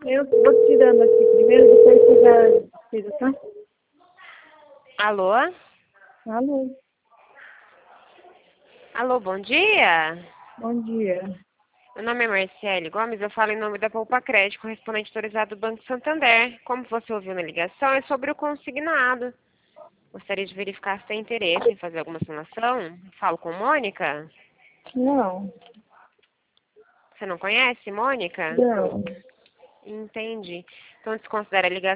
Eu vou tirando aqui primeiro, depois você já tira, tá? Alô? Alô, Alô, bom dia. bom dia. Meu nome é Marciele Gomes, eu falo em nome da Poupa Crédito, correspondente autorizado do Banco Santander. Como você ouviu na ligação, é sobre o consignado. Gostaria de verificar se tem interesse em fazer alguma simulação. Falo com Mônica. Não, Você não conhece, Mônica? não. Entendi. Então desconsidera a ligação.